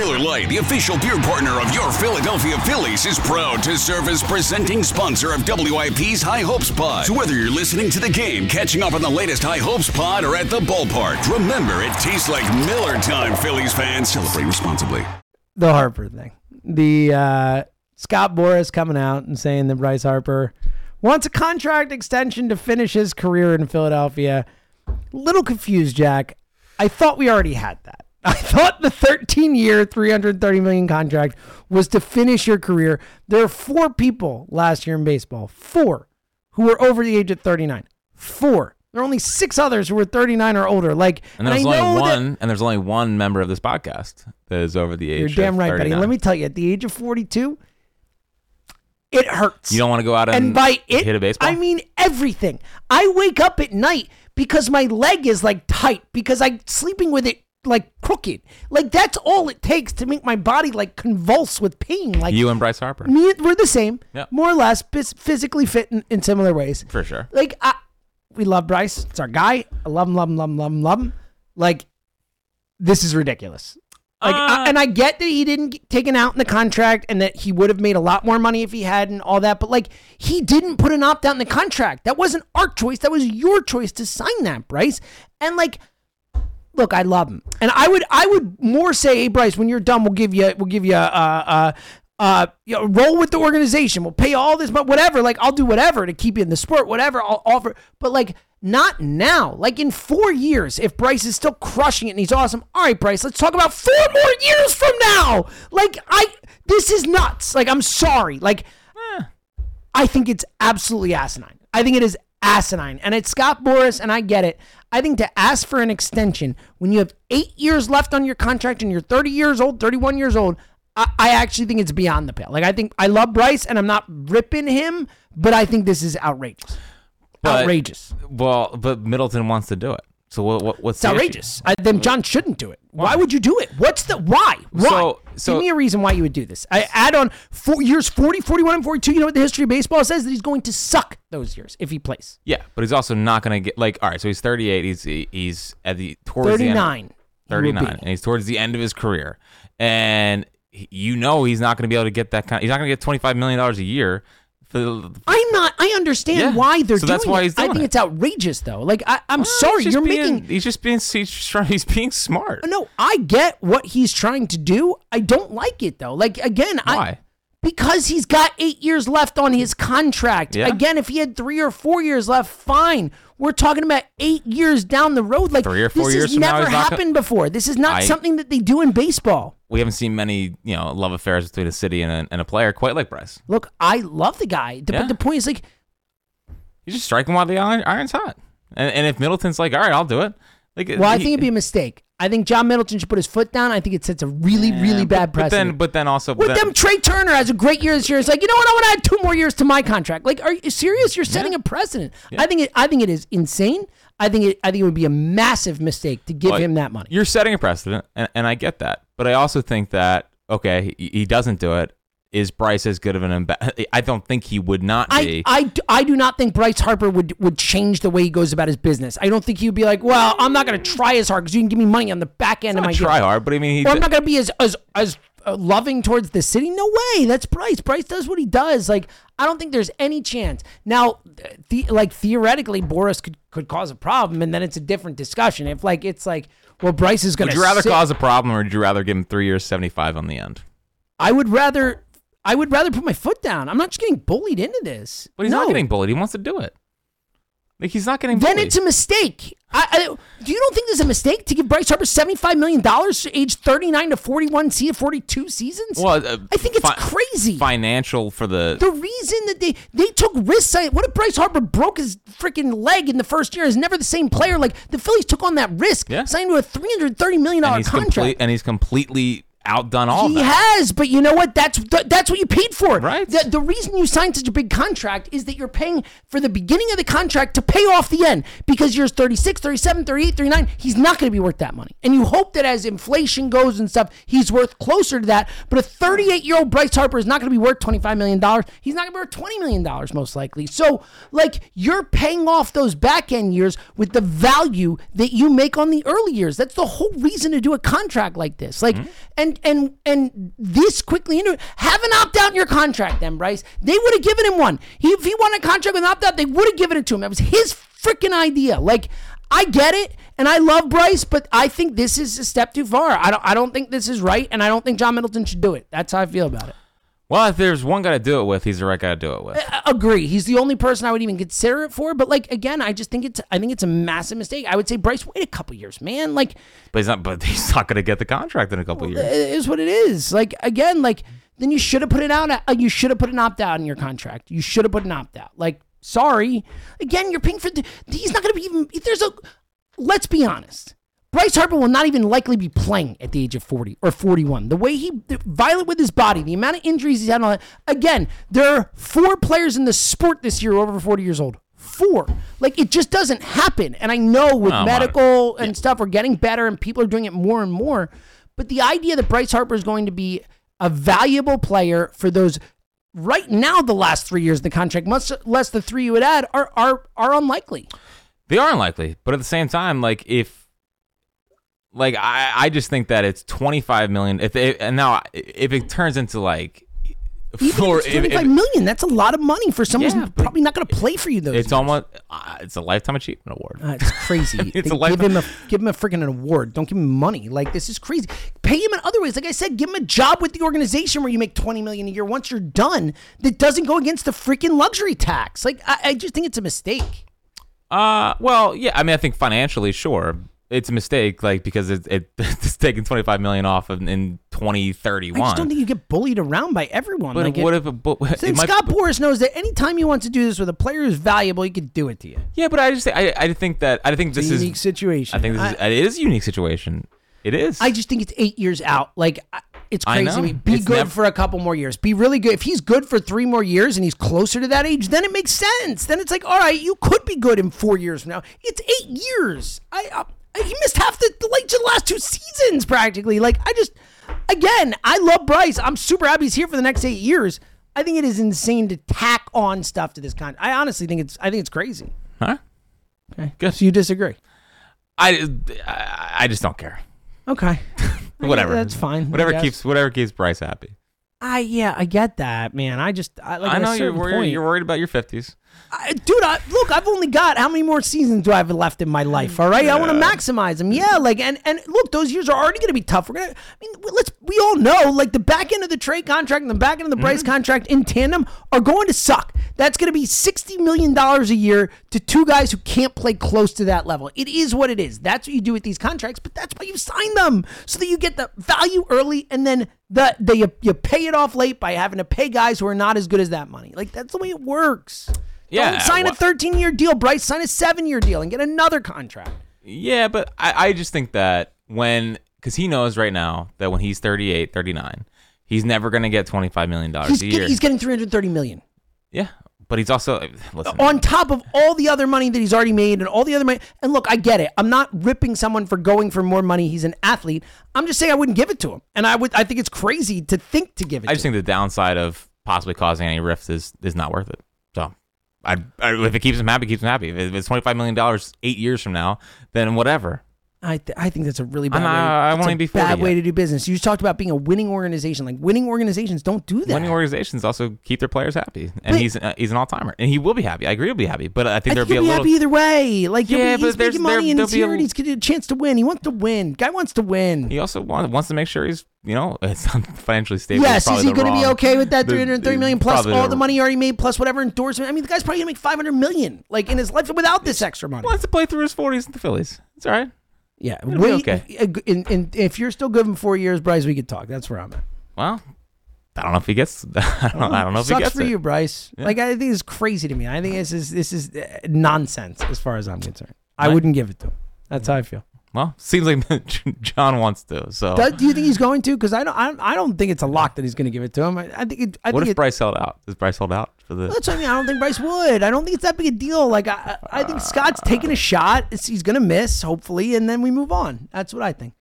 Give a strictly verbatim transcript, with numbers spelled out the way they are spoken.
Miller Lite, the official beer partner of your Philadelphia Phillies, is proud to serve as presenting sponsor of W I P's High Hopes Pod. So whether you're listening to the game, catching up on the latest High Hopes Pod, or at the ballpark, remember it tastes like Miller time, Phillies fans. Celebrate responsibly. The Harper thing. The uh, Scott Boras coming out and saying that Bryce Harper wants a contract extension to finish his career in Philadelphia. Little confused, Jack. I thought we already had that. I thought the thirteen-year, three hundred thirty million dollars contract was to finish your career. There are four people last year in baseball, four, who were over the age of thirty-nine. Four. There are only six others who were thirty-nine or older. Like, and there's and I only know one, that, and there's only one member of this podcast that is over the age. You're damn of right, thirty-nine. buddy. Let me tell you, at the age of forty-two, it hurts. You don't want to go out and, and by it, hit a baseball? I mean everything. I wake up at night because my leg is like tight because I'm sleeping with it like crooked. Like that's all it takes to make my body like convulse with pain. Like you and Bryce Harper. Me, we're the same, yep. more or less, physically fit in, in similar ways. For sure. Like I, we love Bryce. It's our guy. I love him, love him, love him, love him, love him. Like this is ridiculous. Like, uh, I, and I get that he didn't get taken out in the contract and that he would have made a lot more money if he had and all that. But like, he didn't put an opt out in the contract. That wasn't our choice. That was your choice to sign that, Bryce. And like, look, I love him. And I would, I would more say, hey, Bryce, when you're done, we'll give you, we'll give you, uh, uh, uh, you know, roll with the organization. We'll pay all this, but whatever. Like, I'll do whatever to keep you in the sport, whatever I'll offer. But like, not now. Like in four years, if Bryce is still crushing it and he's awesome, all right, Bryce, let's talk about four more years from now. Like I, this is nuts. Like I'm sorry. Like eh, I think it's absolutely asinine. I think it is asinine. And it's Scott Boras, and I get it. I think to ask for an extension when you have eight years left on your contract and you're thirty years old, thirty-one years old, I, I actually think it's beyond the pale. Like I think I love Bryce, and I'm not ripping him, but I think this is outrageous. But, outrageous. Well, but Middleton wants to do it. So what? what what's it's the outrageous? I, then John shouldn't do it. Why? why would you do it? What's the why? Why? So, so, Give me a reason why you would do this. I add on four years forty, forty-one, and forty-two. You know what the history of baseball says? That he's going to suck those years if he plays. Yeah, but he's also not going to get like. All right, so he's thirty-eight. He's he's at the towards thirty-nine. The end, thirty-nine, and he's towards the end of his career, and you know he's not going to be able to get that kind. He's not going to get twenty-five million dollars a year. I'm not. I understand yeah. why they're so doing that's why he's it. doing I think it. it's outrageous, though. Like I, I'm well, sorry, you're being, making. He's just being. He's trying. He's being smart. No, I get what he's trying to do. I don't like it though. Like again, why? I, because he's got eight years left on his contract. Yeah. Again, if he had three or four years left, fine. We're talking about eight years down the road. Like three or four this years has from now, never he's not happened gonna, before. This is not I, something that they do in baseball. We haven't seen many, you know, love affairs between a city and a, and a player quite like Bryce. Look, I love the guy, yeah. but the point is like. You just strike him while the iron, iron's hot. And, and if Middleton's like, all right, I'll do it. Like, well, I he, think it'd be a mistake. I think John Middleton should put his foot down. I think it sets a really, yeah, really bad but, precedent. But then, but then also... With then, them, Trey Turner has a great year this year. It's like, you know what? I want to add two more years to my contract. Like, are you serious? You're setting yeah. a precedent. Yeah. I think it. I think it is insane. I think it. I think it would be a massive mistake to give well, him that money. You're setting a precedent, and, and I get that. But I also think that, okay, he, he doesn't do it. Is Bryce as good of an ambassador? I don't think he would not be. I, I, I do not think Bryce Harper would, would change the way he goes about his business. I don't think he would be like, well, I'm not going to try as hard because you can give me money on the back end It's of not my try deal. hard, but I mean, he or I'm not going to be as as as uh, loving towards the city. No way. That's Bryce. Bryce does what he does. Like, I don't think there's any chance. Now, the, like theoretically, Boras could, could cause a problem, and then it's a different discussion. If like it's like, well, Bryce is going to. Would you rather sit, cause a problem, or would you rather give him three years, seventy-five on the end? I would rather. I would rather put my foot down. I'm not just getting bullied into this. But he's no. not getting bullied. He wants to do it. Like, he's not getting bullied. Then it's a mistake. I, I, do you don't think there's a mistake to give Bryce Harper seventy-five million dollars age thirty-nine to forty-one, see forty-two seasons? Well, uh, I think it's fi- crazy. Financial for the... The reason that they, they took risks. What if Bryce Harper broke his freaking leg in the first year? Is never the same player. Like, the Phillies took on that risk. Yeah. Signed to a three hundred thirty million dollars and contract. Complete, and he's completely... outdone all he that. has, but you know what? That's that's what you paid for. Right. The, the reason you signed such a big contract is that you're paying for the beginning of the contract to pay off the end because you're thirty-six, thirty-seven, thirty-eight, thirty-nine. He's not going to be worth that money. And you hope that as inflation goes and stuff, he's worth closer to that. But a thirty-eight-year-old Bryce Harper is not going to be worth twenty-five million dollars. He's not going to be worth twenty million dollars most likely. So, like, you're paying off those back-end years with the value that you make on the early years. That's the whole reason to do a contract like this. Like, mm-hmm. and and and and this quickly into it. Have an opt out in your contract, then, Bryce. They would have given him one. He, if he wanted a contract with an opt out, they would have given it to him. That was his freaking idea. Like, I get it, and I love Bryce, but I think this is a step too far. I don't. I don't think this is right, and I don't think John Middleton should do it. That's how I feel about it. Well, if there's one guy to do it with, he's the right guy to do it with. I agree. He's the only person I would even consider it for. But like again, I just think it's I think it's a massive mistake. I would say Bryce, wait a couple years, man. Like, but he's not. But he's not going to get the contract in a couple years. It is what it is. Like again, like then you should have put it out. Uh, you should have put an opt out in your contract. You should have put an opt out. Like, sorry. Again, you're paying for. The, he's not going to be even. If there's a. Let's be honest. Bryce Harper will not even likely be playing at the age of forty or forty-one. The way he, violent with his body, the amount of injuries he's had. On, again, there are four players in the sport this year over forty years old. Four. Like, it just doesn't happen. And I know with oh, medical and yeah. stuff, we're getting better and people are doing it more and more. But the idea that Bryce Harper is going to be a valuable player for those right now, the last three years of the contract, much less the three you would add, are are are unlikely. They are unlikely. But at the same time, like, if Like I, I just think that it's twenty-five million. If it, and now if it turns into like for twenty-five million, that's a lot of money for someone yeah, who's probably not going to play for you. Those it's years. almost uh, it's a lifetime achievement award. Uh, it's crazy. it's a lifetime. Give him a give him a freaking award. Don't give him money. Like this is crazy. Pay him in other ways. Like I said, give him a job with the organization where you make twenty million a year once you're done. That doesn't go against the freaking luxury tax. Like I, I just think it's a mistake. Uh, well, yeah. I mean, I think financially, sure. It's a mistake, like because it, it it's taking twenty-five million off in, in twenty thirty-one. I just don't think you get bullied around by everyone. But like what it, if? A, but, it Scott might, Boras knows that anytime you want to do this with a player who's valuable, he could do it to you. Yeah, but I just I I think that I think it's this a is unique situation. I think this I, is it is a unique situation. It is. I just think it's eight years out. Like it's crazy. I know. Be it's good nev- for a couple more years. Be really good. If he's good for three more years and he's closer to that age, then it makes sense. Then it's like, all right, you could be good in four years from now. It's eight years. I. I He missed half the, the like the last two seasons practically. Like I just, again, I love Bryce. I'm super happy he's here for the next eight years. I think it is insane to tack on stuff to this kind. I honestly think it's. I think it's crazy. Huh? Okay. Good. So you disagree? I, I, I just don't care. Okay. Whatever. That's fine. Whatever keeps whatever keeps Bryce happy. I yeah, I get that, man. I just I, like I know at a you're worried. Point, you're worried about your fifties. I, dude, I, look, I've only got how many more seasons do I have left in my life? All right, yeah. I want to maximize them. Yeah, like and and look, those years are already going to be tough. We're gonna. I mean, let's. We all know, like the back end of the trade contract and the back end of the Bryce mm-hmm. contract in tandem are going to suck. That's going to be sixty million dollars a year to two guys who can't play close to that level. It is what it is. That's what you do with these contracts, but that's why you sign them so that you get the value early and then the the you, you pay it off late by having to pay guys who are not as good as that money. Like that's the way it works. Yeah, Don't sign well, a thirteen-year deal, Bryce. Sign a seven-year deal and get another contract. Yeah, but I, I just think that when, because he knows right now that when he's thirty-eight, thirty-nine, he's never going to get twenty-five million dollars he's a get, year. He's getting three hundred thirty million dollars. Yeah, but he's also, listen. On top of all the other money that he's already made and all the other money. And look, I get it. I'm not ripping someone for going for more money. He's an athlete. I'm just saying I wouldn't give it to him. And I would. I think it's crazy to think to give it I to just him. think the downside of possibly causing any rifts is, is not worth it. So. I, I, if it keeps him happy, keeps him happy. If it's twenty-five million dollars eight years from now, then whatever. I th- I think that's a really bad, not, way, I won't even be bad way yet. to do business. You just talked about being a winning organization. Like winning organizations don't do that. Winning organizations also keep their players happy, and but, he's uh, he's an all timer, and he will be happy. I agree, he'll be happy, but I think I there'll think be a he'll little. be happy either way. Like yeah, be, but he's there's making money there, and he's here a, and he's getting a chance to win. He wants to win. Guy wants to win. He also wants, wants to make sure he's you know it's financially stable. Yes, is he going to be okay with that the, three hundred thirty million plus all the, the money he already made plus whatever endorsement? I mean, the guy's probably going to make five hundred million like in his life without this extra money. He wants to play through his forties in the Phillies. It's all right. Yeah, It'll wait. be okay. If, and, and if you're still good in four years, Bryce, we could talk. That's where I'm at. Well, I don't know if he gets. I don't, I don't know if Sucks he gets for it. you, Bryce. Yeah. Like I think it's crazy to me. I think this is this is nonsense as far as I'm concerned. I Right. wouldn't give it to him. That's how I feel. Well, seems like John wants to. So, do, do you think he's going to? Because I don't. I don't, I don't think it's a lock that he's going to give it to him. I, I think. It, I what think if it, Bryce held out? Does Bryce hold out for the? That's what I mean. I don't think Bryce would. I don't think it's that big a deal. Like I, I think Scott's taking a shot. It's, he's going to miss, hopefully, and then we move on. That's what I think.